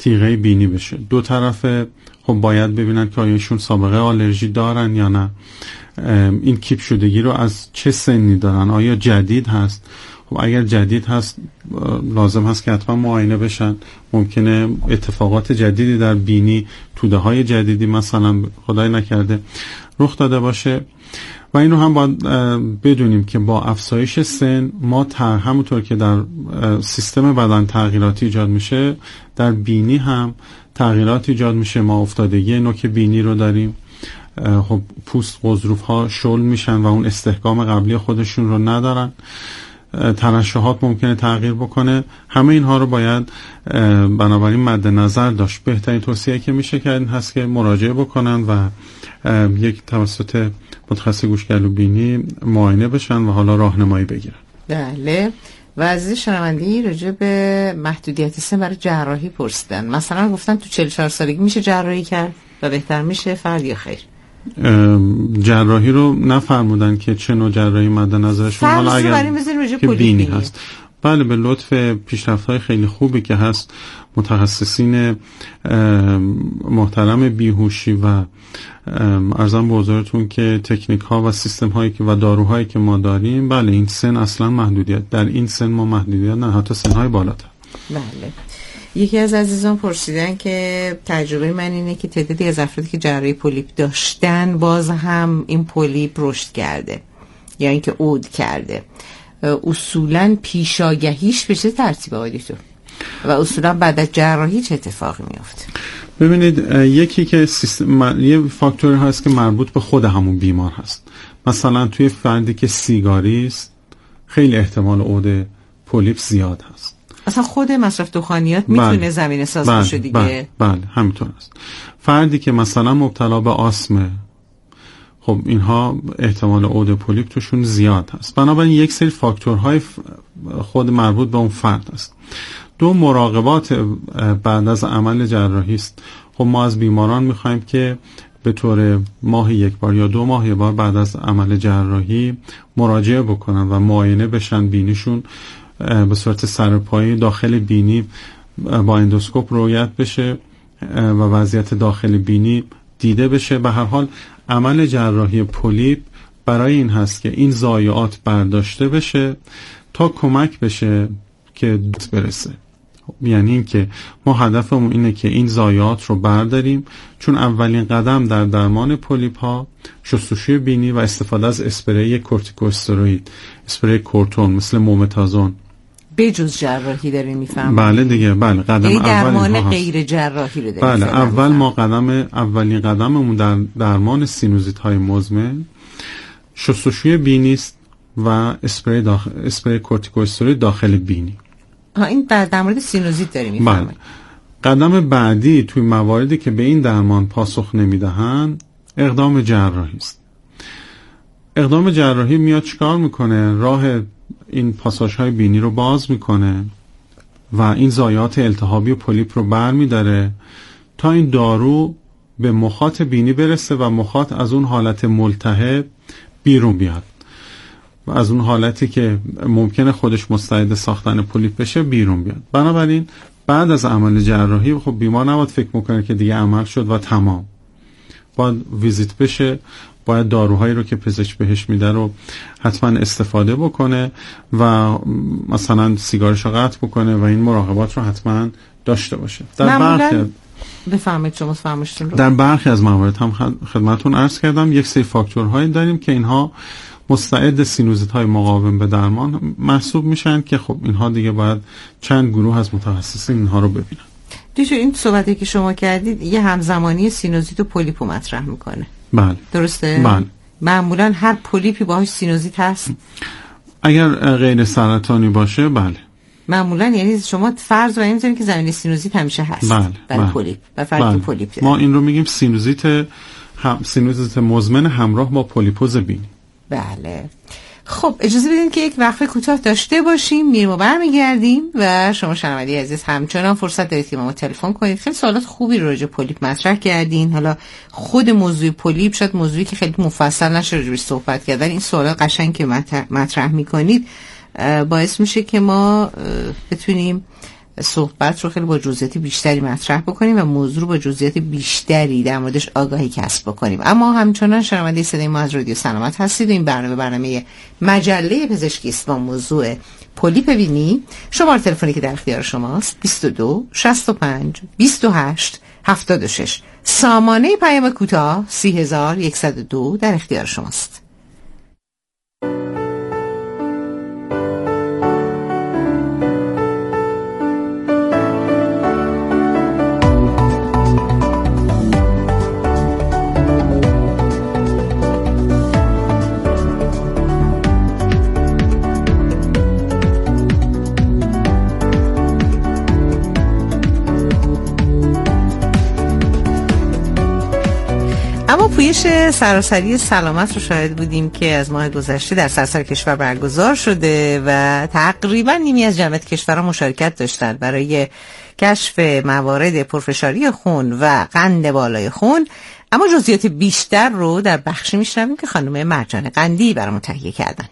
تیغه بینی بشه. دو طرف خب باید ببینن که آیاشون سابقه آلرژی دارن یا نه، این کیپ شدگی رو از چه سنی دارن، آیا جدید هست. خب اگر جدید هست لازم هست که حتما معاینه بشن. ممکنه اتفاقات جدیدی در بینی، توده های جدیدی مثلا خدای نکرده رخ داده باشه. و اینو هم باید بدونیم که با افزایش سن ما همونطور که در سیستم بدن تغییراتی ایجاد میشه، در بینی هم تغییرات ایجاد میشه. ما افتادگی نوک بینی رو داریم، خب پوست غضروف ها شل میشن و اون استحکام قبلی خودشون رو ندارن. ترشحات ممکنه تغییر بکنه. همه اینها رو باید بنابراین مد نظر داشت. بهترین توصیه که میشه کرد این هست که مراجعه بکنن و یک توسط متخصص گوشگلو بینی معاینه بشن و حالا راهنمایی بگیرن. بله. و عزیز شنوندگی راجع به محدودیت سن برای جراحی پرسیدن. مثلا گفتن تو 44 سالگی میشه جراحی کرد و بهتر میشه فرد یا خیر؟ جراحی رو نفرمودن که چه نوع جراحی مد نظرشون، حالا اگر که بینی هست. بله، به لطف پیشرفت‌های خیلی خوبی که هست متخصصین محترم بیهوشی و عرضم به حضورتون که تکنیک ها و سیستم هایی که و داروهایی که ما داریم، بله این سن اصلا محدودیت، در این سن ما محدودیت نه، حتی سن های بالاتر. بله. یکی از عزیزان پرسیدن که تجربه من اینه که تعدادی از افرادی که جراحی پولیپ داشتن باز هم این پولیپ رشد کرده یا اینکه عود کرده. اصولاً پیشاگهیش به چه ترتیب آقای دکتر؟ و اصولاً بعد از جراحی چه اتفاقی میفته؟ ببینید، یکی که یه فاکتوری هست که مربوط به خود همون بیمار هست. مثلا توی فردی که سیگاری است خیلی احتمال عود پولیپ زیاد هست. اصلا خود مصرف دخانیات میتونه زمینه ساز بشه دیگه. بله همینطور است. فردی که مثلا مبتلا به آسمه، خب اینها احتمال عود پولیپ توشون زیاد هست. بنابراین یک سری فاکتورهای خود مربوط به اون فرد است. دو، مراقبات بعد از عمل جراحی است. خب ما از بیماران میخوایم که به طور ماهی یک بار یا 2 ماه یک بار بعد از عمل جراحی مراجعه بکنن و معاینه بشن، بینیشون به صورت سرپایی داخل بینی با اندوسکوپ رؤیت بشه و وضعیت داخل بینی دیده بشه. به هر حال عمل جراحی پولیپ برای این هست که این ضایعات برداشته بشه تا کمک بشه که برسه. یعنی این که ما هدفمون اینه که این ضایعات رو برداریم، چون اولین قدم در درمان پولیپ ها شستشوی بینی و استفاده از اسپری کورتیکوستروئید، اسپری کورتون مثل مومتازون. بجز جراحی دارین میفهمم؟ بله دیگه، بله قدم اول درمان غیر جراحی رو دارین. بله اول ما اولین قدممون در درمان سینوزیت های مزمن شستشوی بینی است و اسپری کورتیکوستروئید داخل بینی. این در مورد سینوزیت داریم میفهمم. بله. قدم بعدی توی مواردی که به این درمان پاسخ نمیدهن اقدام جراحی است. اقدام جراحی میاد چیکار میکنه؟ راه این پاساژهای بینی رو باز میکنه و این ضایعات التهابی و پولیپ رو برمیداره تا این دارو به مخاط بینی برسه و مخاط از اون حالت ملتهب بیرون بیاد و از اون حالتی که ممکنه خودش مستعد ساختن پولیپ بشه بیرون بیاد. بنابراین بعد از عمل جراحی خب بیمار نباید فکر میکنه که دیگه عمل شد و تمام، باید ویزیت بشه، باید داروهایی رو که پزشک بهش میده رو حتما استفاده بکنه و مثلا سیگارش رو قطع بکنه و این مراقبات رو حتما داشته باشه. در برخی از موارد هم خدمتتون عرض کردم یک سری فاکتورهایی داریم که اینها مستعد سینوزیت های مقاوم به درمان محسوب میشن که خب اینها دیگه باید چند گروه از متخصصین اینها رو ببینن. دیگه این صحبتی که شما کردید یه همزمانی سینوزیت و پولیپو مطرح میکنه. بله. درسته؟ بله. معمولا هر پولیپی باهاش سینوزیت هست؟ اگر غیر سرطانی باشه بله. معمولا یعنی شما فرض رو میذارید که زمینه سینوزیت همیشه هست. بله. پولیپ و فرد پولیپ داره. ما این رو میگیم سینوزیت مزمن همراه با پولیپوز بینی. بله. خب اجازه بدین که یک وقفه کوتاه داشته باشیم، میریم و برمیگردیم و شما شنوندگان عزیز همچنان فرصت دارید که ما تلفن کنید. خیلی سوالات خوبی رو راجع به پولیپ مطرح کردین. حالا خود موضوع پولیپ شاید موضوعی که خیلی مفصل نشه راجع بهش صحبت کردن، این سوالات قشنگ که مطرح میکنید باعث میشه که ما بتونیم صحبت رو خیلی با جزئیات بیشتری مطرح بکنیم و موضوع رو با جزئیات بیشتری در موردش آگاهی کسب بکنیم. اما همچنان شنونده صدای ما از رادیو سلامت هستید. این برنامه مجله پزشکی است با موضوع پولیپ بینی. شماره تلفنی که در اختیار شماست 22 65 28 76. سامانه پیام کوتاه 3102 در اختیار شماست. پویش سراسری سلامت رو شاهد بودیم که از ماه گذشته در سراسر کشور برگزار شده و تقریبا نیمی از جمعیت کشورها مشارکت داشتن برای کشف موارد پرفشاری خون و قند بالای خون. اما جزئیات بیشتر رو در بخشی میشنویم که خانم مرجان قندی برامون تهیه کردن.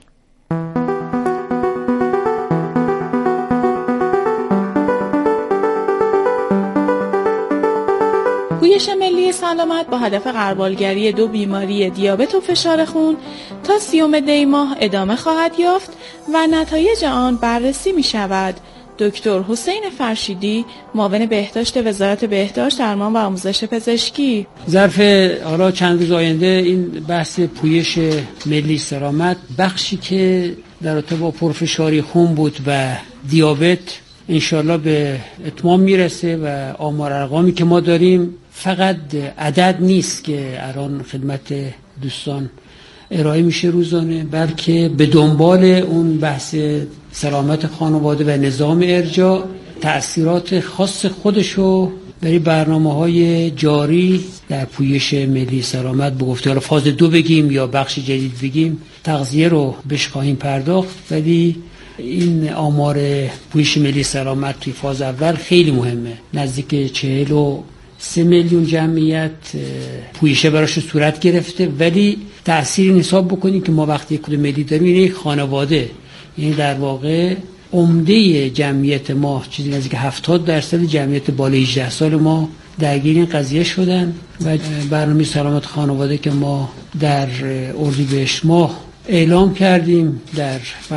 پویش ملی سلامت با هدف غربالگری 2 بیماری دیابت و فشار خون تا 30 دی ماه ادامه خواهد یافت و نتایج آن بررسی می شود. دکتر حسین فرشیدی، معاون بهداشت وزارت بهداشت، درمان و آموزش پزشکی: ظرف حالا چند روز آینده این بحث پویش ملی سلامت، بخشی که در رابطه با پرفشاری خون بود و دیابت، انشالله به اتمام میرسه و آمار ارقامی که ما داریم فقط عدد نیست که الان خدمت دوستان ارائه میشه روزانه، بلکه به دنبال اون بحث سلامت خانواده و نظام ارجاع تأثیرات خاص خودشو برای برنامه‌های جاری در پویش ملی سلامت به گفته فاز 2 بگیم یا بخش جدید بگیم تغذیه رو بهش خواهیم پرداخت. ولی این آمار پویش ملی سلامت توی فاز اول خیلی مهمه. نزدیک 43 میلیون جمعیت پویشه براش صورت گرفته، ولی تأثیر حساب بکنید که ما وقتی کد ملی داریم این یک خانواده، یعنی در واقع عمده جمعیت ما چیزی نزدیک 70% جمعیت بالای 18 سال ما درگیر این قضیه شدن و برنامه سلامت خانواده که ما در اردیبهشت ماه اعلام کردیم در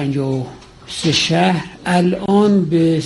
53 شهر الان به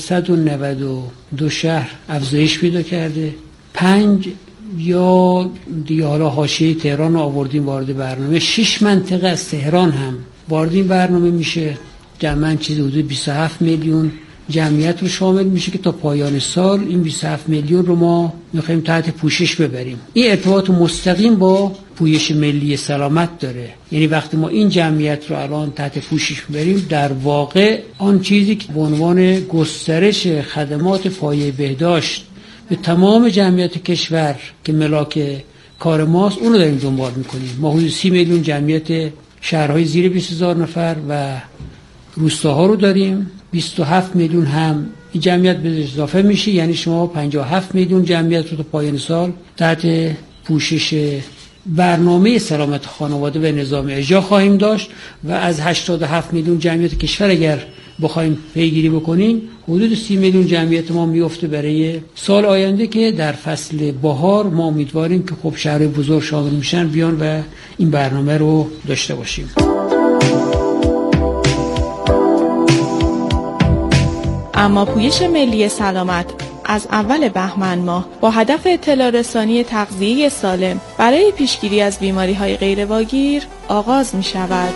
192 شهر افزایش پیدا کرده. 5 یا دیگه حالا حاشیه تهران رو آوردیم وارد برنامه. 6 منطقه از تهران هم وارد این برنامه میشه. جمعاً چیزی حدود 27 میلیون جمعیت رو شامل میشه که تا پایان سال این 27 میلیون رو ما میخوایم تحت پوشش ببریم. این ارتباط مستقیم با پویش ملی سلامت داره. یعنی وقتی ما این جمعیت رو الان تحت پوشش ببریم، در واقع آن چیزی که به عنوان گسترش خدمات پایه بهداشت به تمام جمعیت کشور که ملاک کار ماست، اون رو داریم دنبال میکنیم. ما حدود 30 میلیون جمعیت شهرهای زیر 20,000 نفر و روستاها رو داریم. 27 میلیون هم این جمعیت به اضافه میشه، یعنی شما 57 میلیون جمعیت رو تا پایان سال تحت پوشش برنامه سلامت خانواده و نظام ارجاع خواهیم داشت و از 87 میلیون جمعیت کشور اگر بخوایم پیگیری بکنیم حدود 30 میلیون جمعیت ما میفته برای سال آینده که در فصل بهار ما امیدواریم که خب شهر بزرگ شامل میشن بیان و این برنامه رو داشته باشیم. اما پویش ملی سلامت از اول بهمن ماه با هدف اطلاع رسانی تغذیه سالم برای پیشگیری از بیماری‌های غیرواگیر آغاز می شود.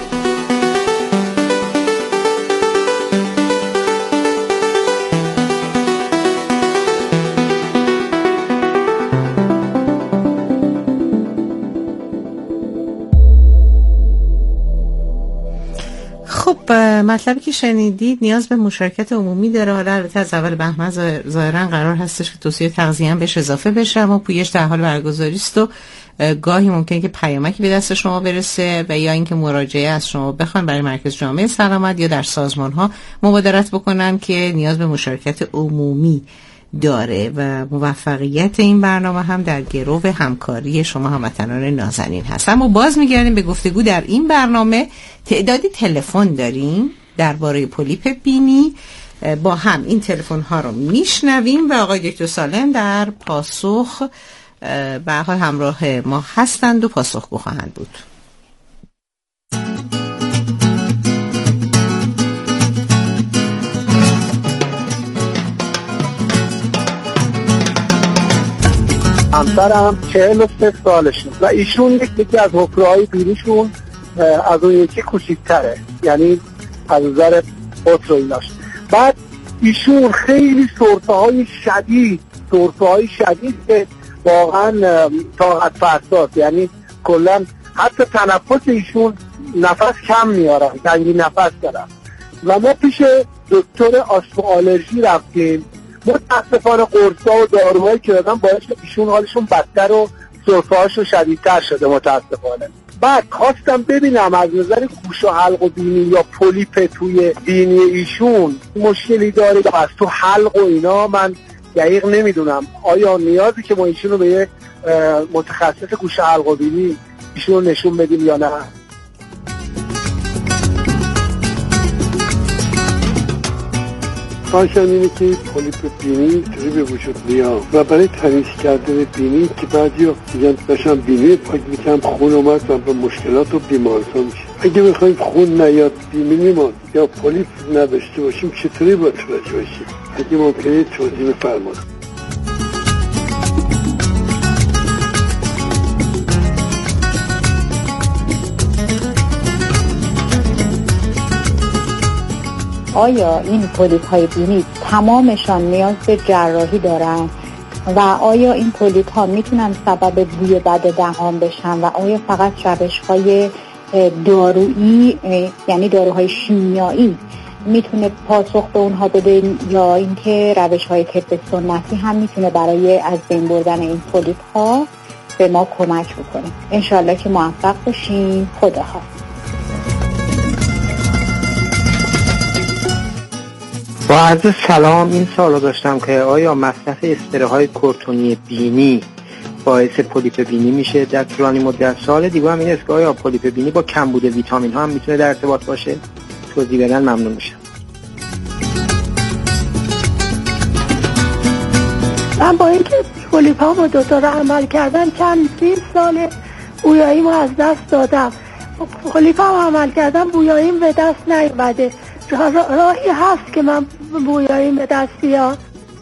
مطلبی که شنیدید نیاز به مشارکت عمومی داره. حالا البته از اول بهمن ظاهرا قرار هستش که توصیه تغذیه هم بهش اضافه بشه، اما پویش در حال برگزاری است و گاهی ممکنه که پیامکی به دست شما برسه و یا اینکه مراجعه از شما بخوان برای مرکز جامعه سلامت یا در سازمان ها مبادرت بکنن که نیاز به مشارکت عمومی داره و موفقیت این برنامه هم در گرو همکاری شما هموطنان نازنین هست. اما باز میگردیم به گفتگو در این برنامه. تعدادی تلفن داریم درباره پولیپ بینی با هم این تلفن ها رو میشنویم و آقای دکتر سالم در پاسخ به حال همراه ما هستند و پاسخگو خواهند بود. همسرم 43 سالشه و ایشون یکی از حفره‌های بینیشون از اون یکی کوچیک‌تره، یعنی از نظر قطر و ایناش. بعد ایشون خیلی سرفه‌های شدید که واقعا طاقت فرساست، یعنی کلا حتی تنفس ایشون نفس کم میارن، تنگی نفس دارن و ما پیش دکتر آسم آلرژی رفتیم. متاسفانه قرصا و داروهایی که دادن باعث ایشون حالشون بدتر و سرفه‌هاشون شدیدتر شده متاسفانه. بعد خواستم ببینم از نظر گوش و حلق و بینی یا پولیپ توی بینی ایشون مشکلی داره یا از تو حلق و اینا، من دقیق نمیدونم آیا نیازی که ما ایشون رو به یه متخصص گوش و حلق و بینی ایشون رو نشون بدیم یا نه. خواهشم اینه که پولیپ بینی توی به وجود میاد و برای تمیز کردن بینی که بعضی میگن باشم بینی پاک میکنم خون اومد و به مشکلات و بیمارستان میشه. اگه بخوایم خون نیاد بینیمون یا پولیپ نداشته باشیم چطوری باید توجه باشیم؟ اگه ممکنه توضیح بفرمایید. آیا این پولیپ های بینی تمامشان نیاز به جراحی دارن و آیا این پولیپ ها میتونن سبب بوی بد دهان بشن و آیا فقط روش های دارویی یعنی داروهای شیمیایی میتونه پاسخ به اونها بده یا اینکه روش های طب سنتی هم میتونه برای از بین بردن این پولیپ ها به ما کمک بکنه؟ انشالله که موفق باشین. خداحافظ. با عرض سلام، این سوالو داشتم که آیا مصرف اسپری کورتونی بینی باعث پولیپ بینی میشه در طولانی مدت؟ سوال دیگه هم این است که آیا پولیپ بینی با کمبود ویتامین ها هم میتونه در ارتباط باشه؟ توضیح بدن ممنون میشم. من با اینکه پولیپ ها با دکتر عمل کردن چند 20 سال بویاییمو از دست دادم. پولیپ ها عمل کردم بویاییم به دست نیومده. راهی هست که من بویاییم به دست بیاد؟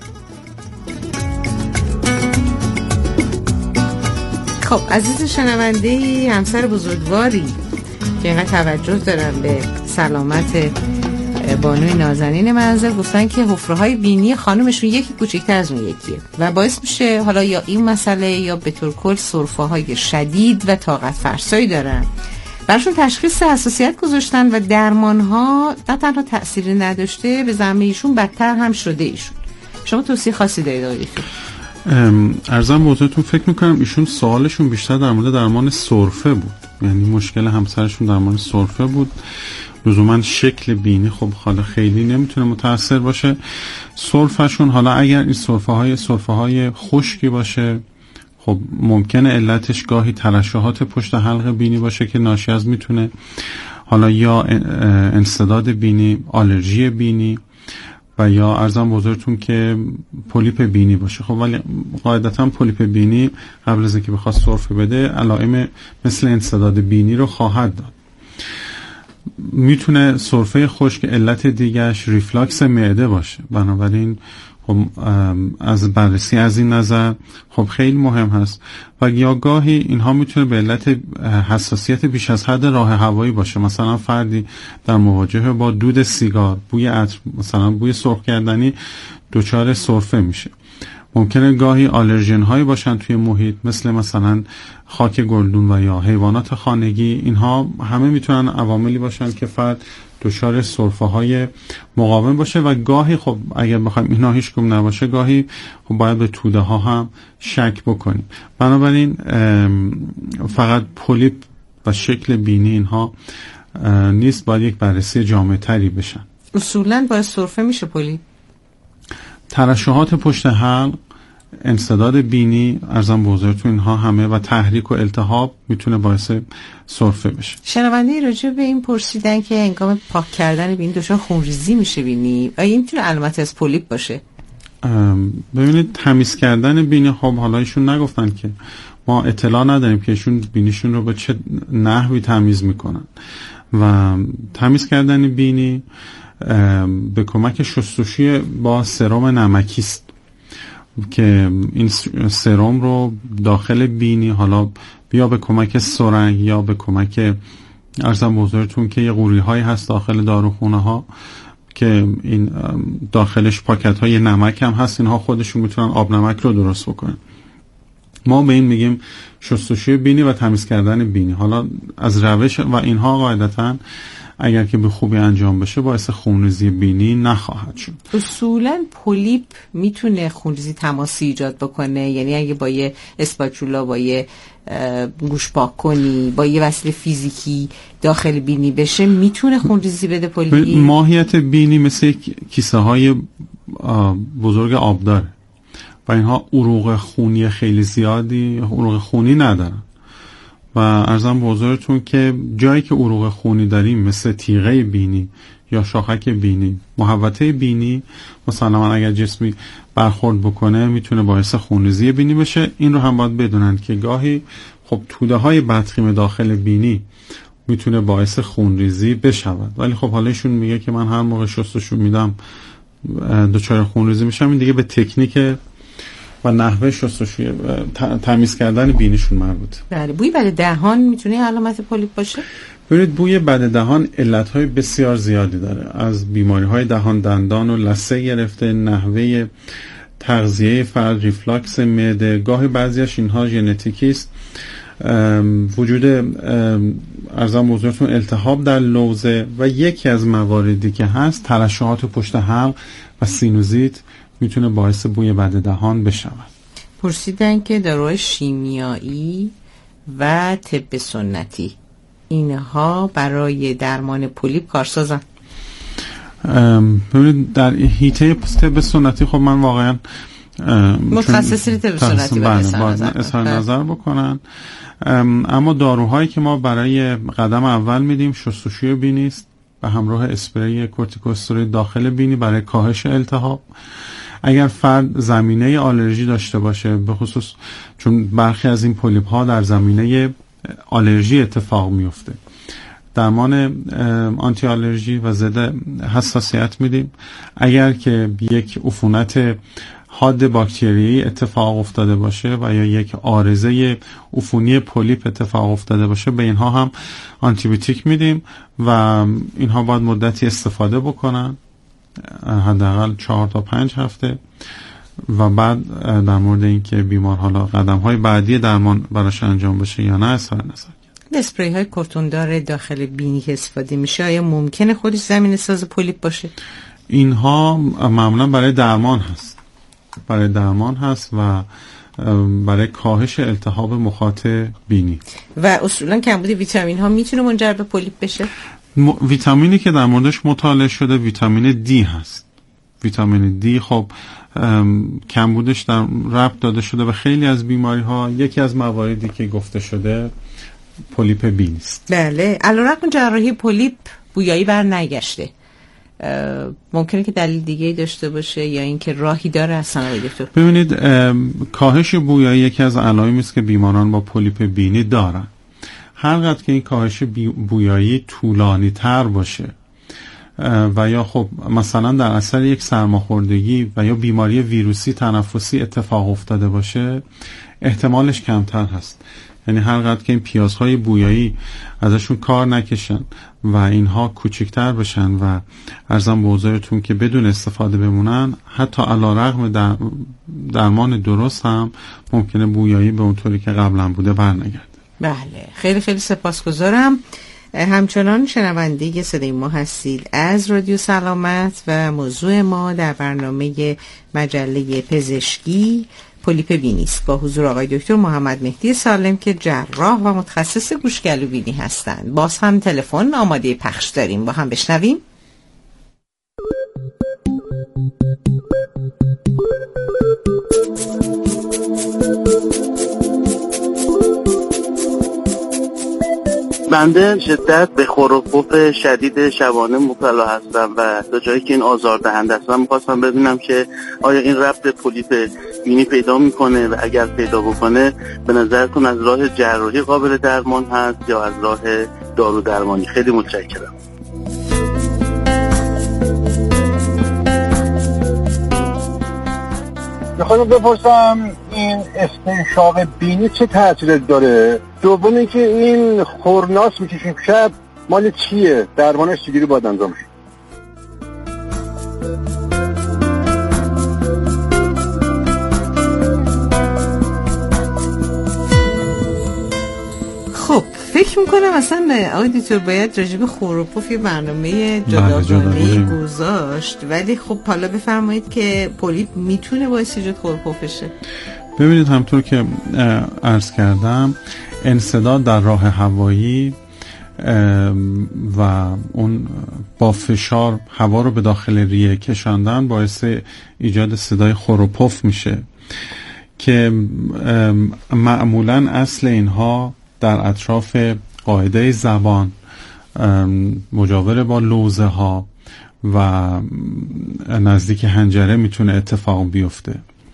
خب عزیز شنونده، همسر بزرگواری که اینقدر توجه دارن به سلامت بانوی نازنین منزل گفتن که حفره‌های بینی خانمشون یکی کوچکتر از اون یکیه و باعث میشه حالا یا این مسئله یا به طور کل سرفه‌های شدید و طاقت فرسایی دارن. براشون تشخیص حساسیت گذاشتن و درمان‌ها نه تنها تأثیری نداشته، به ذمه ایشون بدتر هم شده ایشون. شما توصیه خاصی دارید آقای دکتر؟ ارزم بهتون فکر میکنم ایشون سوالشون بیشتر در مورد درمان سرفه بود، یعنی مشکل همسرشون درمان سرفه بود. لزوما شکل بینی خب حالا خیلی نمیتونه متأثر باشه. سرفهشون حالا اگر این سرفه های خشکی باشه خب ممکنه علتش گاهی ترشحات پشت حلق بینی باشه که ناشی از میتونه حالا یا انسداد بینی، آلرژی بینی و یا عرضم بزرگتون که پولیپ بینی باشه. خب ولی قاعدتا پولیپ بینی قبل از اینکه بخواد سرفه بده علائم مثل انسداد بینی رو خواهد داد. میتونه سرفه خشک علت دیگهش ریفلاکس معده باشه. بنابراین خب از بررسی از این نظر خب خیلی مهم هست و یا گاهی اینها میتونه به علت حساسیت بیش از حد راه هوایی باشه. مثلا فردی در مواجهه با دود سیگار، بوی عطر، مثلا بوی سرخ کردنی دچار سرفه میشه. ممکنه گاهی آلرژن هایی باشن توی محیط مثلا خاک گلدون و یا حیوانات خانگی. اینها همه میتونن عواملی باشن که فرد دچار سرفه های مقاوم باشه و گاهی خب اگر بخوایم اینا هیچ کدوم نباشه گاهی خب باید به توده ها هم شک بکنیم. بنابراین فقط پولیپ و شکل بینی اینها نیست، باید یک بررسی جامع تری بشن. اصولاً باید سرفه میشه پولیپ؟ ترشحات پشت حلق انسداد بینی، ارزم به حضورتون اینها همه، و تحریک و التهاب میتونه باعث سرفه بشه. شنونده راجع به این پرسیدن که هنگام پاک کردن بینی دچار خونریزی میشه بینی، آیا این میتونه علامت از پولیپ باشه؟ ببینید تمیز کردن بینی، خب حالا ایشون نگفتن که ما اطلاع نداریم که ایشون بینیشون رو به چه نحوی تمیز میکنن، و تمیز کردن بینی به کمک شستشوی با سرم نمکی است که این سرم رو داخل بینی، حالا یا به کمک سرنگ یا به کمک، ارزم به حضورتون که یه قوری هایی هست داخل داروخونه ها که این داخلش پاکت های نمک هم هست، اینها خودشون میتونن آب نمک رو درست بکنن. ما به این میگیم شستشوی بینی و تمیز کردن بینی. حالا از روش و اینها قاعدتاً اگر که به خوبی انجام بشه باعث خونریزی بینی نخواهد شد. اصولاً پولیپ میتونه خونریزی تماسی ایجاد بکنه، یعنی اگه با یه اسپاچولا، با یه گوش پاک کنی، با یه وسیله فیزیکی داخل بینی بشه میتونه خونریزی بده پولیپ؟ ماهیت بینی مثل کیسه های بزرگ آب داره و اینها عروق خونی خیلی زیادی، عروق خونی ندارن، و عرضم به حضورتون که جایی که عروق خونی داریم مثل تیغه بینی یا شاخک بینی، محوطه بینی، مثلا اگر جسمی برخورد بکنه میتونه باعث خونریزی بینی بشه. این رو هم باید بدونن که گاهی خب توده های بدخیم داخل بینی میتونه باعث خونریزی بشود، ولی خب حالا ایشون میگه که من هر موقع شستشو میدم دچار خونریزی میشم. این دیگه به تکنیک و نحوه شستشوی تمیز کردن بینیشون مربوط. بله. بوی بد دهان میتونه علامت پولیپ باشه؟ ببینید بوی بد دهان علتهای بسیار زیادی داره، از بیماری‌های دهان، دندان و لثه گرفته، نحوه تغذیه فرد، ریفلاکس معده، گاهی بعضیش اینها ژنتیکی است، وجود ارزم بزرگتون التهاب در لوزه، و یکی از مواردی که هست ترشحات پشت حلق و سینوزیت میتونه باعث بوی بد دهان بشود. پرسیدن که داروهای شیمیایی و طب سنتی اینها برای درمان پولیپ کارسازن؟ ببینید در حیطه طب سنتی خب من واقعا متخصصی طب سنتی باید اظهار نظر بکنن، اما داروهایی که ما برای قدم اول میدیم شستشوی بینی است به همراه اسپری کورتیکوستروید داخل بینی برای کاهش التهاب. اگر فرد زمینه آلرژی داشته باشه، به خصوص چون برخی از این پولیپ ها در زمینه آلرژی اتفاق میفته، درمان آنتی آلرژی و ضد حساسیت میدیم. اگر که یک عفونت حاد باکتریایی اتفاق افتاده باشه و یا یک عارضه عفونی پولیپ اتفاق افتاده باشه، به اینها هم آنتی بیوتیک میدیم و اینها باید مدتی استفاده بکنن، حداقل 4 تا 5 هفته، و بعد در مورد اینکه بیمار حالا قدم‌های بعدی درمان براش انجام بشه یا نه اظهار نظر کرد. اسپری های کورتوندار داخل بینی که استفاده میشه آیا ممکنه خودش زمینه ساز پولیپ باشه؟ اینها معمولا برای درمان هست و برای کاهش التهاب مخاط بینی. و اصولا کمبود ویتامین ها میتونه منجر به پولیپ بشه؟ ویتامینی که در موردش مطالعه شده ویتامین دی هست. ویتامین دی خب کمبودش در ربط داده شده به خیلی از بیماری ها. یکی از مواردی که گفته شده پولیپ بینی است. بله. علیرغم جراحی پولیپ بویایی بر نگشته، ممکنه که دلیل دیگه داشته باشه یا اینکه راهی داره اصلا آقای دکتر؟ ببینید کاهش بویایی یکی از علائمی است که بیماران با پولیپ بینی دارن. هر قدر که این کاهش بویایی طولانی تر باشه و یا خب مثلا در اثر یک سرماخوردگی و یا بیماری ویروسی تنفسی اتفاق افتاده باشه، احتمالش کمتر هست. یعنی هر قدر که این پیازهای بویایی ازشون کار نکشن و اینها کوچکتر بشن و عرضم به حضورتون که بدون استفاده بمونن، حتی علیرغم درمان درست هم ممکنه بویایی به اونطوری که قبلا بوده برنگرده. بله، خیلی خیلی سپاسگزارم. همچنان شنونده صدای ما هستید از رادیو سلامت و موضوع ما در برنامه مجله پزشکی پولیپ بینی است با حضور آقای دکتر محمد مهدی سالم که جراح و متخصص گوشگلو بینی هستند. باز هم تلفن آماده پخش داریم، با هم بشنویم. بنده شدت به خروپوف شدید شبانه مبتلا هستم و تا جایی که این آزاردهنده است، من می‌خواستم ببینم که آیا این ربط پولیپ بینی پیدا میکنه و اگر پیدا بکنه به نظرتون از راه جراحی قابل درمان هست یا از راه دارو درمانی؟ خیلی متشکرم. میخوام بپرسم این استنشاق بینی چه تأثیر داره؟ دوم اینکه این خورناس میکشیم شب مال چیه؟ درمانش چجوری باید انجام شه؟ خب فکر میکنم اصلا آقای دکتر باید راجب خروپوف یه برنامه جداگانه‌ای گذاشت، ولی خب حالا بفرمایید که پولیپ میتونه باعث ایجاد خروپوف بشه. ببینید همطور که عرض کردم انسداد در راه هوایی و اون با فشار هوا رو به داخل ریه کشاندن باعث ایجاد صدای خروپوف میشه که معمولا اصل اینها در اطراف قاعده زبان مجاور با لوزه ها و نزدیک حنجره میتونه اتفاق بیفته.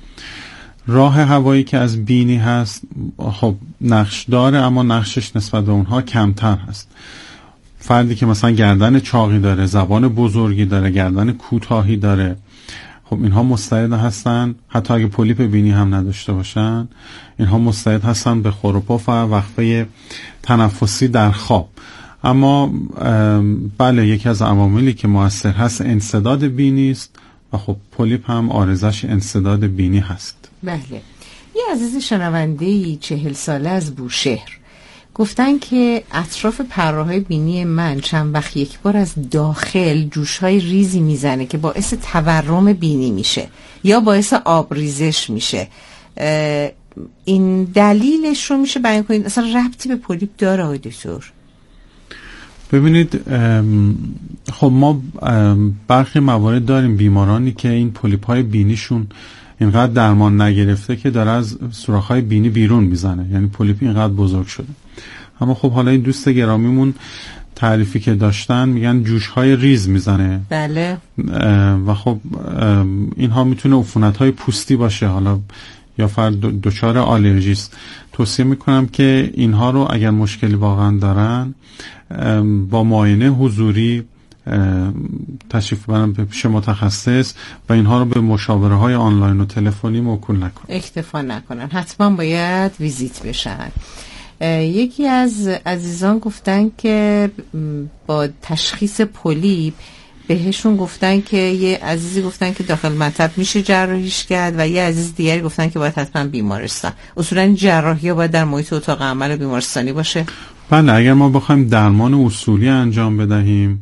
راه هوایی که از بینی هست خب نقش داره، اما نقشش نسبت به اونها کمتر هست. فردی که مثلا گردن چاقی داره، زبان بزرگی داره، گردن کوتاهی داره، خب اینها مستعد هستن حتی اگه پولیپ بینی هم نداشته باشن، اینها مستعد هستن به خروپوف و وقفه تنفسی در خواب. اما بله یکی از عواملی که مؤثر هست انسداد بینی است و خب پولیپ هم عارضش انسداد بینی هست. بله. یه عزیز شنونده‌ای 40 ساله از بوشهر گفتن که اطراف پره‌های بینی من چند وقت یک بار از داخل جوش‌های ریزی میزنه که باعث تورم بینی میشه یا باعث آبریزش میشه. این دلیلش رو میشه بیان کنید؟ اصلا ربطی به پولیپ داره آقای دکتر؟ ببینید خب ما برخی موارد داریم بیمارانی که این پولیپ‌های بینیشون اینقدر درمان نگرفته که داره از سوراخ‌های بینی بیرون میزنه، یعنی پولیپ اینقدر بزرگ شده. اما خب حالا این دوست گرامیمون تعریفی که داشتن میگن جوش‌های ریز میزنه. بله. و خب اینها میتونه عفونت‌های پوستی باشه، حالا یا فرد دچار آلرژی است. توصیه میکنم که اینها رو اگر مشکلی واقعا دارن با معاینه حضوری تشریف ببرن به پیش متخصص و اینها رو به مشاوره‌های آنلاین و تلفنی موکول نکنن، اکتفا نکنن، حتما باید ویزیت بشن. یکی از عزیزان گفتن که با تشخیص پولیپ بهشون گفتن که یه عزیزی گفتن که داخل مطب میشه جراحیش کرد و یه عزیز دیگری گفتن که باید حتما بیمارستان. اصولا جراحی باید در محیط اتاق عمل بیمارستانی باشه. بله اگر ما بخوایم درمان اصولی انجام بدهیم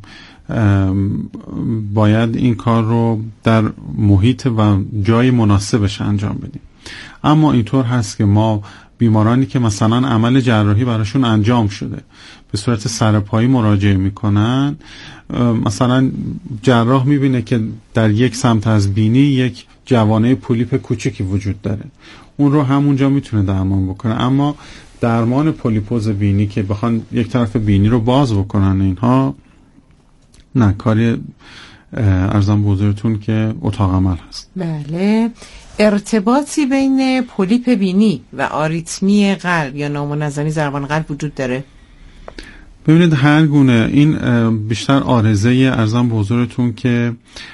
باید این کار رو در محیط و جای مناسبش انجام بدیم. اما اینطور هست که ما بیمارانی که مثلا عمل جراحی براشون انجام شده به صورت سرپایی مراجعه میکنن، مثلا جراح میبینه که در یک سمت از بینی یک جوانه پولیپ کوچکی وجود داره، اون رو همونجا میتونه درمان بکنه. اما درمان پولیپوز بینی که بخوان یک طرف بینی رو باز بکنن اینها نه، کاری ارزم به حضورتون که اتاق عمل هست. بله. ارتباطی بین پولیپ بینی و آریتمی قلب یا نامنظمی ضربان قلب وجود داره؟ ببینید هر گونه این بیشتر عارضه ارزم به حضورتون که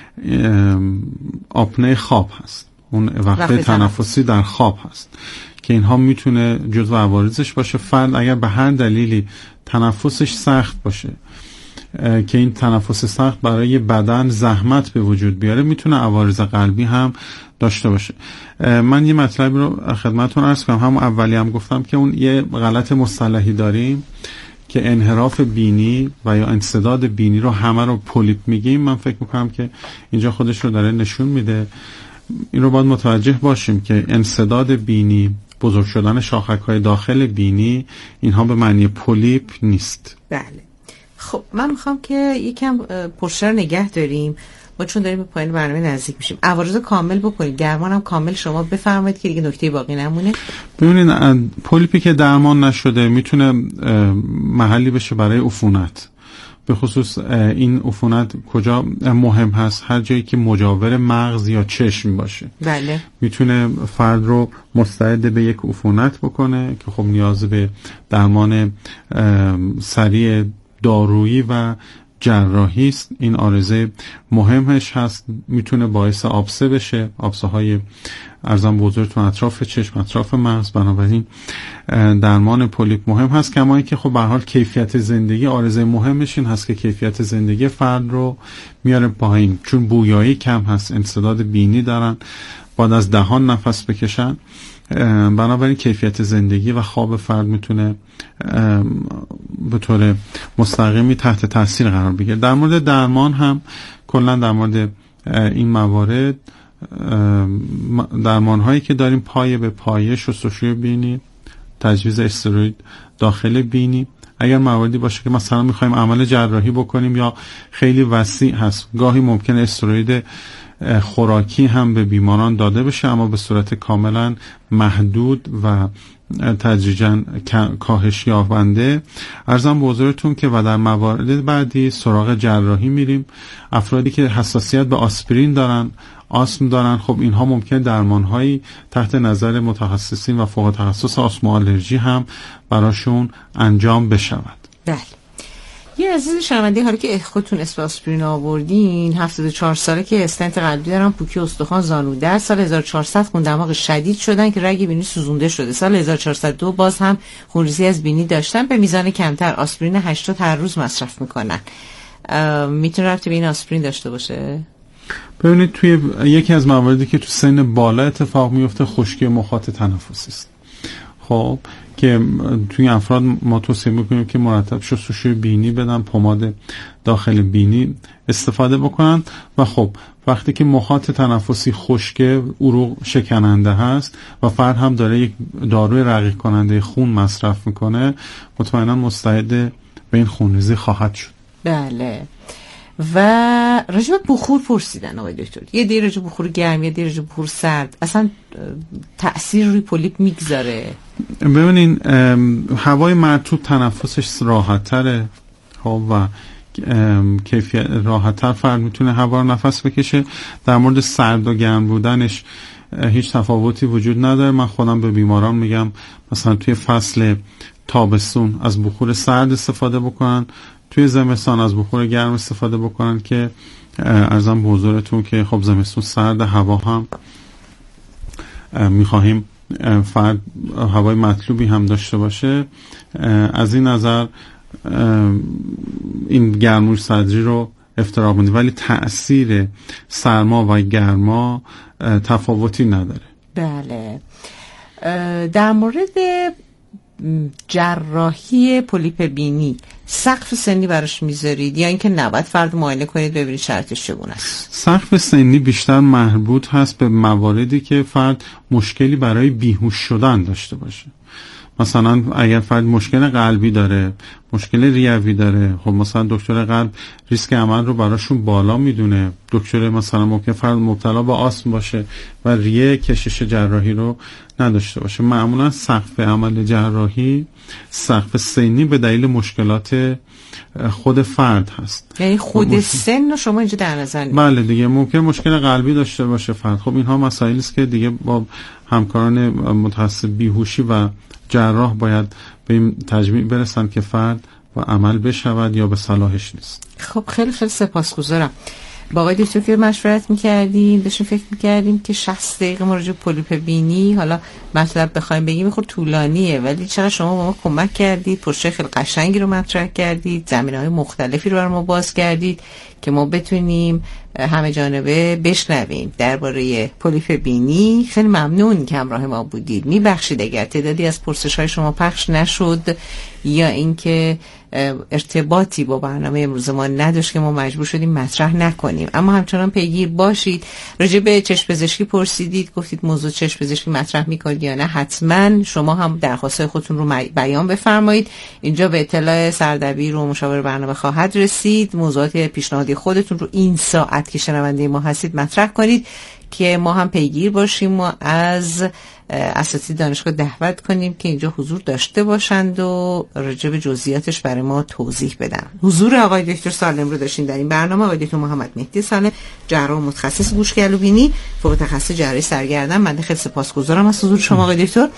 آپنه خواب هست، اون وقت تنفسی در خواب هست که اینها میتونه جزو عوارضش باشه. فرد اگر به هر دلیلی تنفسش سخت باشه که این تنفس سخت برای بدن زحمت به وجود بیاره میتونه عوارض قلبی هم داشته باشه. من یه مطلبی رو خدمتتون عرض کنم، همون اولی هم گفتم که اون یه غلط مصطلحی داریم که انحراف بینی و یا انسداد بینی رو همه رو پولیپ میگیم. من فکر میکنم که اینجا خودش رو داره نشون میده. این رو باید متوجه باشیم که انسداد بینی، بزرگ شدن شاخک‌های داخل بینی، اینها به معنی پولیپ نیست. بله. خب من میخوام که یکم پشت رو نگه داریم، ما چون داریم به پایان برنامه نزدیک میشیم عوارض کامل بکنید، درمان هم کامل شما بفرمایید که دیگه نکته باقی نمونه. ببینید پولیپی که درمان نشده میتونه محلی بشه برای عفونت. به خصوص این عفونت کجا مهم هست؟ هر جایی که مجاور مغز یا چشم باشه. بله. میتونه فرد رو مستعد به یک عفونت بکنه که خب نیاز به درمان سریع دارویی و جراحی است. این عارضه مهمش هست، میتونه باعث آبسه بشه، آبسه های ارزان بزرگتون اطراف چشم، اطراف مغز. بنابراین درمان پولیپ مهم هست، کما اینکه خب به هر حال کیفیت زندگی عارضه مهمش این هست که کیفیت زندگی فرد رو میاره پایین، چون بویایی کم هست، انسداد بینی دارن، باید از دهان نفس بکشن. بنابراین کیفیت زندگی و خواب فرد میتونه به طور مستقیمی تحت تاثیر قرار بگیره. در مورد درمان هم کلا در مورد این موارد درمان هایی که داریم پایه به پایه، شستشوی بینی، تجویز استروید داخل بینی. اگر مواردی باشه که مثلا میخوایم عمل جراحی بکنیم یا خیلی وسیع هست، گاهی ممکنه استروید خوراکی هم به بیماران داده بشه، اما به صورت کاملا محدود و تدریجاً کاهش یابنده. عرضم به حضورتون که و در موارد بعدی سراغ جراحی میریم. افرادی که حساسیت به آسپرین دارن، آسم دارن، خب اینها ممکن درمانهایی تحت نظر متخصصین و فوق تخصص آسم و آلرژی هم براشون انجام بشود. بله. یه عزیز شنونده، حالا که خودتون اسم آسپرین آوردین، 74 ساله که استنت قلبی دارن، پوکی استخوان زانو در، سال 1400 خون دماغ شدید شدن که رگ بینی سوزونده شده، سال 1402 باز هم خونریزی از بینی داشتن، به میزان کمتر، آسپرین 80 هر روز مصرف میکنن. میتونه ربطی به این آسپرین داشته باشه؟ ببینید توی یکی از مواردی که تو سن بالا اتفاق میفته خشکی مخاط تنفسی است. خب که توی افراد ما توصیه میکنیم که مرتب شستشوی بینی بدن، پماد داخل بینی استفاده بکنن و خب وقتی که مخاط تنفسی خشکه، عروق شکننده هست و فرد هم داره یک داروی رقیق کننده خون مصرف میکنه، مطمئنا مستعد به این خونریزی خواهد شد. بله. و راجع به بخور پرسیدن آقای دکتر، یه دی راجع به بخور گرم، یه دی راجع به بخور سرد، اصلا تأثیر روی پولیپ میگذاره؟ ببینین هوای مرطوب تنفسش راحت تره و کیفیت راحت تر فرد میتونه هوا رو نفس بکشه. در مورد سرد و گرم بودنش هیچ تفاوتی وجود نداره. من خودم به بیماران میگم مثلا توی فصل تابستون از بخور سرد استفاده بکنن، توی زمستان از بخور گرم استفاده بکنن که عرضم به حضورتون که خب زمستون سرد، هوا هم میخواهیم فرد هوای مطلوبی هم داشته باشه. از این نظر این گرموش صدری رو افتراق میده، ولی تأثیر سرما و گرما تفاوتی نداره. بله. در مورد جراحی پولیپ بینی سقف سنی براش میذارید یا اینکه نباید فرد معاینه کنید ببینید شرطش چگونه است؟ سقف سنی بیشتر مربوط هست به مواردی که فرد مشکلی برای بیهوش شدن داشته باشه. مثلا اگر فرد مشکل قلبی داره، مشکل ریوی داره، خب مثلا دکتر قلب ریسک عمل رو براشون بالا میدونه. دکتر مثلا ممکن فرد مبتلا به آسم باشه و ریه کشش جراحی رو نداشته باشه. معمولا سقف عمل جراحی سقف سنی به دلیل مشکلات خود فرد هست. یعنی خود سن رو شما اینجا در نظر میگیرید؟ بله دیگه، ممکن مشکل قلبی داشته باشه فرد. خب اینها مسائلی است که دیگه با همکاران متخصص بیهوشی و جراح باید به این تجمیع برسن که فرد با عمل بشود یا به صلاحش نیست. خب خیلی خیلی سپاسگزارم. با آقای دکتر که مشورت می‌کردیم، داشتیم فکر می‌کردیم که 60 دقیقه ما راجع به پولیپ بینی حالا مطلب بخوایم بگیم میخواد طولانیه، ولی چقدر شما با ما کمک کردید، پروژه خیلی قشنگی رو مطرح کردید، زمینه‌های مختلفی رو برای ما باز کردید که ما بتونیم همه جانبه بشنویم درباره پولیپ بینی. خیلی ممنون که همراه ما بودید. میبخشید اگر تعدادی از پرسش‌های شما پخش نشد یا اینکه ارتباطی با برنامه امروز ما نداشت که ما مجبور شدیم مطرح نکنیم، اما همچنان پیگیر باشید. راجع به چشم پزشکی پرسیدید، گفتید موضوع چشم پزشکی مطرح میکنید یا نه. حتما شما هم درخواست خودتون رو بیان بفرمایید. اینجا به اطلاع سردبیر و مشاور برنامه خواهد رسید. موضوعات پیشنهادی پیشنهادی خودتون رو این ساعت که شنونده ما هستید مطرح کنید که ما هم پیگیر باشیم و از اساتید دانشگاه دعوت کنیم که اینجا حضور داشته باشند و راجع به جزئیاتش برای ما توضیح بدن. حضور آقای دکتر سالم رو داشتیم در این برنامه. آقای دکتر محمد مهدی سالم، جراح متخصص گوش گلو بینی، فوق تخصص جراحی سرگردن. من خیلی سپاسگزارم از حضور شما آقای دکتر.